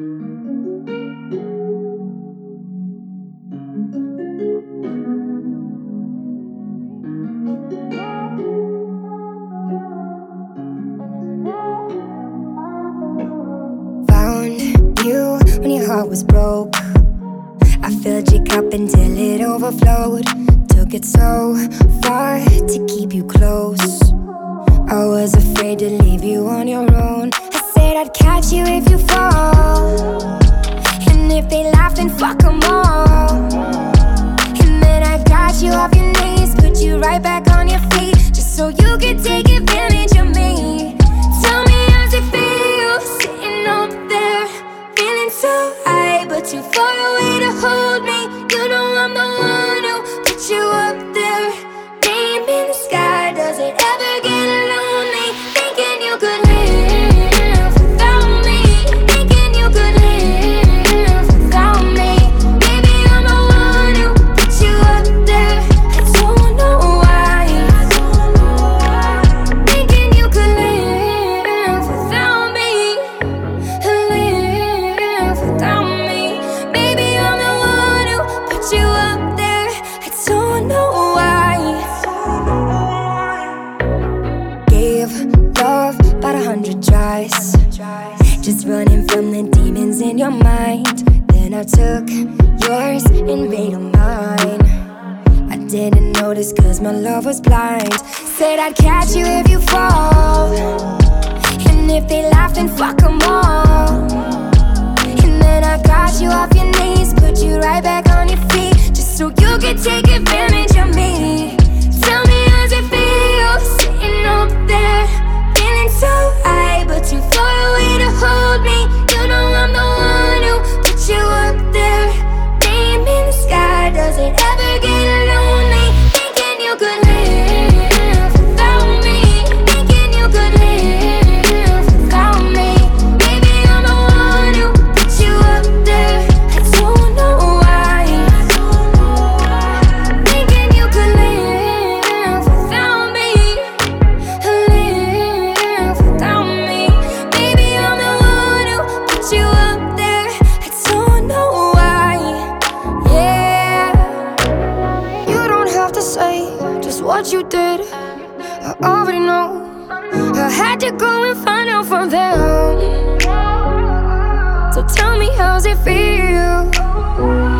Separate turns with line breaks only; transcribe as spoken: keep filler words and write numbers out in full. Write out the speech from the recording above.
Found you when your heart was broke. I filled your cup until it overflowed. Took it so far to keep you close. I was afraid to leave you on your own. I said I'd catch you if you fall, and if they laugh then fuck 'em all. And then I got you off your knees, put you right back on your feet, just so you could take advantage of me. Tell me how's it feel, sitting up there, feeling so high, but too far away to hold me. You know I'm the one who put you up there, name in the sky. Does it ever get lonely, thinking you could live without me, thinking you could live without me? Baby, I'm the one who put you up there. I don't know why, thinking you could live without me, live without me. Baby, I'm the one who put you up there. I don't know why. Gave love about a hundred tries, just running from the demons in your mind. Then I took yours and made them mine. I didn't notice cause my love was blind. Said I'd catch you if you fall, and if they laugh then fuck 'em all. And then I got you off your knees, put you right back on your feet, just so you could take advantage of me. Tell me how's it feel, sitting up there, feeling so high, but too far away to hold me. You know I'm the one who put you up there, name in the sky. Does it ever get lonely, thinking you could live without me, thinking you could live without me? Baby, I'm the one who put you up there. I don't know why, thinking you could live without me, live without me. Baby, I'm the one who put you up there. I don't know why. Yeah, you don't have to say just what you did, I already know. I had to go and find out from them. So tell me how's it feel,